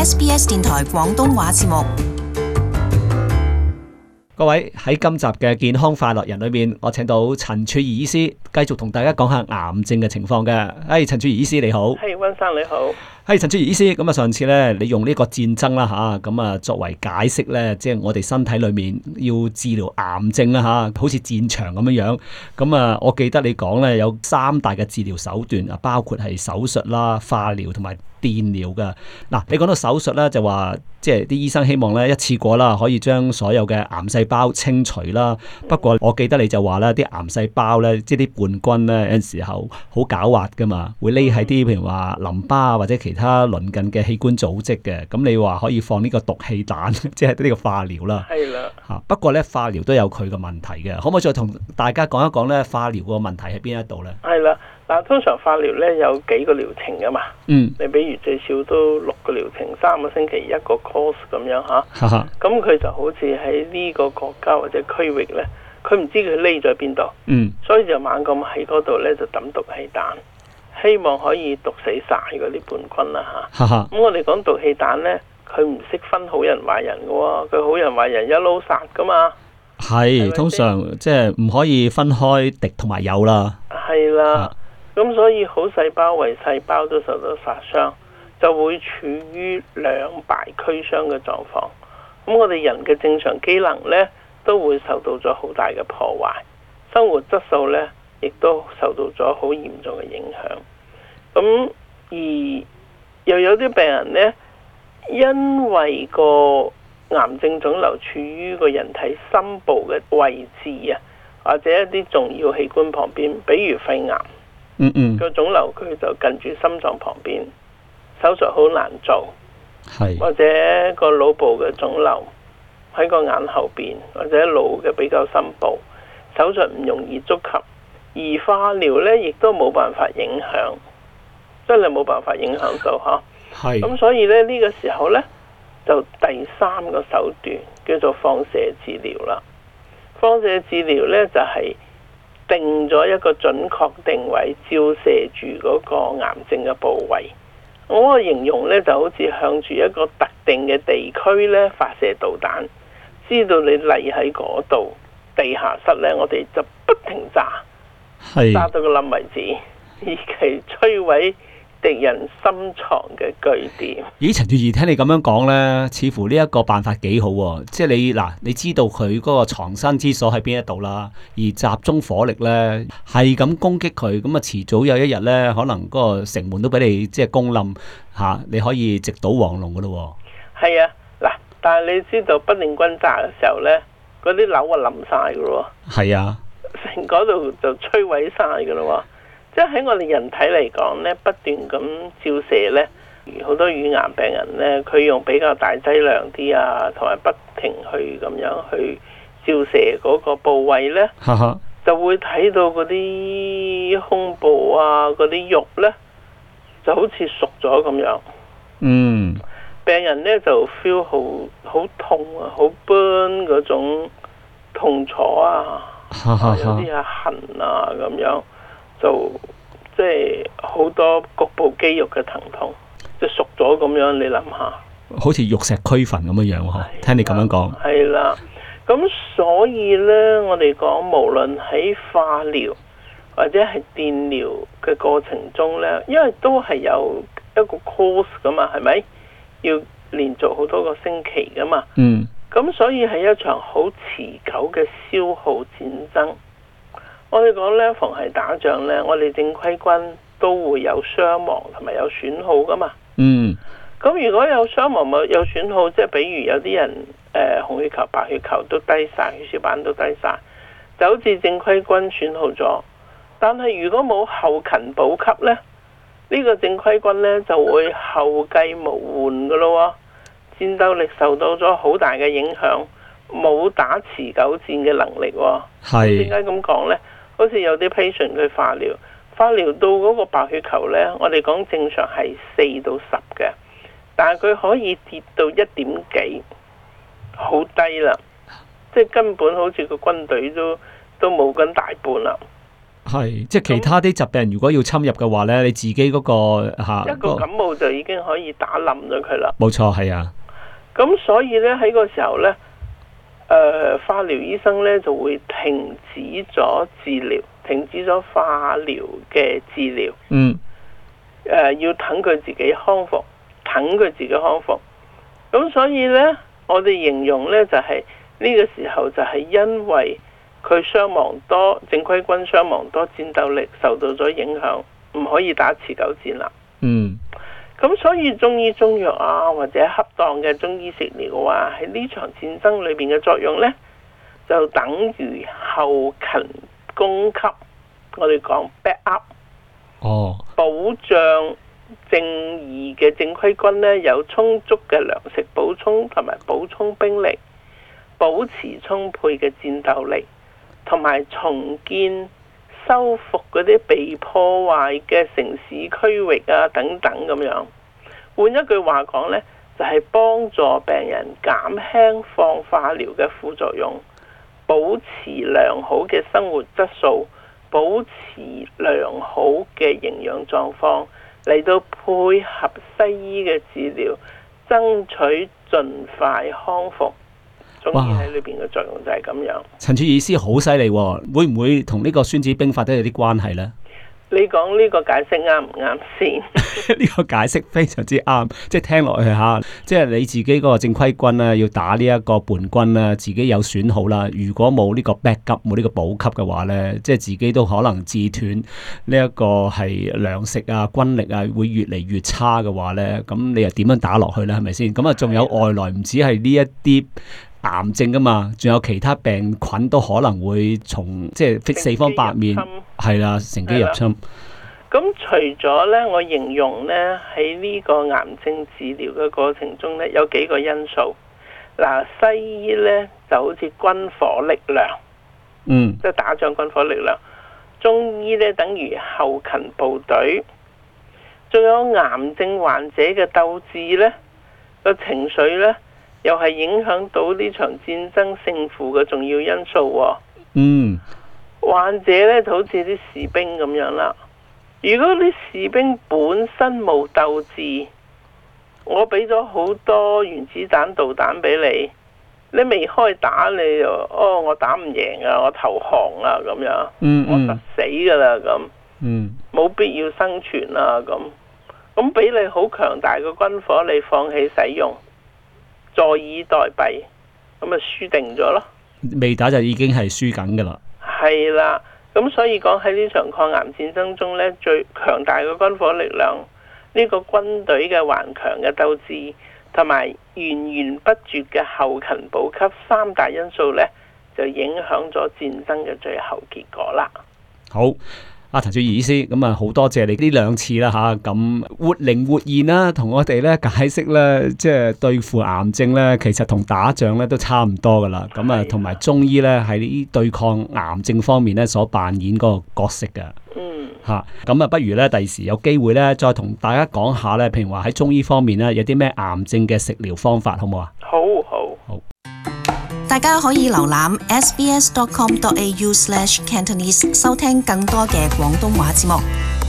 SBS 電台廣東話節目。 各位，喺今集嘅健康快樂人裏面，我請到陳曙儀醫師繼續同大家講下癌症嘅情況嘅。陳曙儀醫師你好。 係，溫生你好。 陳曙儀醫師，咁上次咧你用呢個戰爭啦吓，咁作為解釋咧，即係我哋身體裏面要治療癌症啦吓，好似戰場咁樣。咁我記得你講咧有3大嘅治療手段啊，包括係手術啦、化療同埋電療噶。嗱，你講到手術咧，就話即係啲醫生希望咧一次過啦，可以將所有嘅癌細胞清除啦。不過我記得你就話咧，啲癌細胞咧，即係啲叛軍咧，有陣時候好狡猾噶嘛，會匿喺啲譬如話淋巴或者其他鄰近嘅器官組織嘅。咁你話可以放呢個毒氣彈，即係呢個化療啦。 係啦。 不過咧化療都有佢嘅問題嘅，可唔可以再同大家講一講咧化療個問題喺邊一度咧？係啦。嗱，通常化療咧有幾個療程噶嘛，你比如最少都6個療程，3個星期1個 course 咁樣吓，咁佢就好似喺呢個國家或者區域咧，佢唔知佢匿咗邊度，所以就猛咁喺嗰度咧就抌毒氣彈，希望可以毒死晒嗰啲叛軍啦吓。咁我哋講毒氣彈咧，佢唔識分好人壞人噶喎，佢好人壞人一撈殺噶嘛。 係通常即係唔可以分開敵同埋友啦。 係啦。咁所以好細胞為細胞都受到殺傷，就會處於兩敗俱傷嘅狀況。咁我哋人嘅正常機能呢，都會受到咗好大嘅破壞，生活質素呢，亦都受到咗好嚴重嘅影響。咁而又有啲病人呢，因為個癌症腫瘤處於個人體深部嘅位置啊，或者一啲重要器官旁邊，比如肺癌。個腫瘤佢就近住心臟旁邊，手術好難做，或者個腦部嘅腫瘤喺個眼後邊，或者腦嘅比較深部，手術唔容易觸及，而化療呢亦都冇辦法影響，真係冇辦法影響到吓。咁所以呢個時候呢，就第3個手段叫做放射治療啦。放射治療呢就係定咗一個準確定位，照射住嗰個癌症嘅部位。我個形容呢就好似向住一個特定嘅地區呢發射導彈，知道你嚟喺嗰度地下室呢，我哋就不停炸，炸到個冧為止，以期摧毀敵人深藏嘅據點。 咦，陳曙儀，聽你咁樣講呢，似乎呢一個辦法幾好喎。即係你知道佢嗰個藏身之所喺邊一度啦，而集中火力呢，係咁攻擊佢，咁遲早有一日呢，可能嗰個城門都俾你即係攻冧吓，你可以直搗黃龍噶咯。 係啊，但係你知道不斷轟炸嘅時候呢，嗰啲樓啊冧晒噶咯。係啊，成嗰度就摧毀晒噶咯。即係喺我哋人體嚟講呢，不斷咁照射呢，好多乳癌病人呢，佢用比較大劑量啲啊，同埋不停去咁樣去照射嗰個部位呢，就會睇到嗰啲胸部啊，嗰啲肉呢，就好似熟咗咁樣。病人呢就 feel 好痛啊，好 burn 嗰種痛楚啊，有啲啊痕啊咁樣。就即係好多局部肌肉嘅疼痛，即係熟咗咁樣，你諗下，好似玉石俱焚咁樣樣。聽你咁樣講，係啦。咁所以呢，我哋講無論喺化療或者係電療嘅過程中呢，因為都係有一個 course 噶嘛，係咪？要連續好多個星期噶嘛。咁所以係一場好持久嘅消耗戰爭。我哋講呢，逢係打仗呢，我哋正規軍都會有傷亡同埋有損耗噶嘛。咁如果有傷亡有損耗，即係比如有啲人紅血球、白血球都低晒，血小板都低晒，就好似正規軍損耗咗。但係如果冇後勤補給呢，呢個正規軍呢就會後繼無援噶咯。戰鬥力受到咗好大嘅影響，冇打持久戰嘅能力。點解咁講呢？好似有啲 patient 佢化療到嗰個白血球呢，我哋講正常係4到10嘅，但係佢可以跌到1點幾，好低啦，即係根本好似個軍隊都冇緊大半啦。 係，即係其他啲疾病如果要侵入嘅話咧，你自己嗰個一個感冒就已經可以打冧咗佢啦。 冇錯，係啊。 咁所以咧喺個時候咧，化療醫生咧就會停止咗治療，停止咗化療嘅治療。要等佢自己康復，等佢自己康復。咁所以咧，我哋形容咧就係呢個時候就係因為佢傷亡多，正規軍傷亡多，戰鬥力受到咗影響，唔可以打持久戰啦。咁所以中醫中藥啊，或者恰當嘅中醫食療啊，喺呢場戰爭裏邊嘅作用呢，就等於後勤供給，我哋講 back up，保障正義嘅正規軍呢有充足嘅糧食補充同埋補充兵力，保持充沛嘅戰鬥力，同埋重建修復嗰啲被破壞嘅城市區域啊等等咁樣。換一句話講呢，就係幫助病人減輕放化療嘅副作用，保持良好嘅生活質素，保持良好嘅營養狀況，嚟到配合西醫嘅治療，爭取盡快康復。中醫喺裏邊嘅作用就係咁樣。 陳曙儀醫師好犀利，會唔會同呢個孫子兵法都有啲關係呢？ 你講呢個解釋啱唔啱先？ 呢個解釋非常之啱，即係聽落去吓，即係你自己嗰個正規軍咧，要打呢一個叛軍啦，自己有損耗啦。如果冇呢個 backup，冇呢個補給嘅話咧，即係自己都可能自斷呢一個係糧食啊、軍力啊，會越嚟越差嘅話咧，咁你又點樣打落去咧？係咪先？咁啊，仲有外來唔止係呢一啲癌症噶嘛，仲有其他病菌都可能會從即係四方八面，係啦，乘機入侵。 咁除咗呢，我形容呢喺呢個癌症治療嘅過程中呢，有幾個因素。嗱，西醫呢就好似軍火力量，即係打仗軍火力量。中醫呢等於後勤部隊，仲有癌症患者嘅鬥志呢，個情緒呢，又係影響到呢場戰爭勝負嘅重要因素。患者呢就好似啲士兵咁樣啦。如果啲士兵本身冇鬥志，我俾咗好多原子彈導彈俾你，你未開打你就我打唔贏啊，我投降啊咁樣，我實死噶啦咁，冇必要生存啊咁俾你好強大嘅軍火，你放棄使用，坐以待斃，咁咪輸定咗咯。 未打就已經係輸緊噶啦。係啦。咁所以講喺呢場抗癌戰爭中呢，最強大嘅軍火力量，呢個軍隊嘅頑強嘅鬥志，同埋源源不絕嘅後勤補給，三大因素呢，就影響咗戰爭嘅最後結果啦。 好。陳曙儀醫師，咁啊好多謝你呢兩次啦吓，咁活靈活現啦，同我哋咧解釋咧，即係對付癌症咧，其實同打仗咧都差唔多噶啦。咁啊，同埋中醫咧喺呢對抗癌症方面咧所扮演嗰個角色嘅。咁啊，不如咧第時有機會咧，再同大家講下咧，譬如話喺中醫方面咧，有啲咩癌症嘅食療方法，好唔好啊？ 好。 大家可以瀏覽 sbs.com.au/cantonese 收聽更多嘅廣東話節目。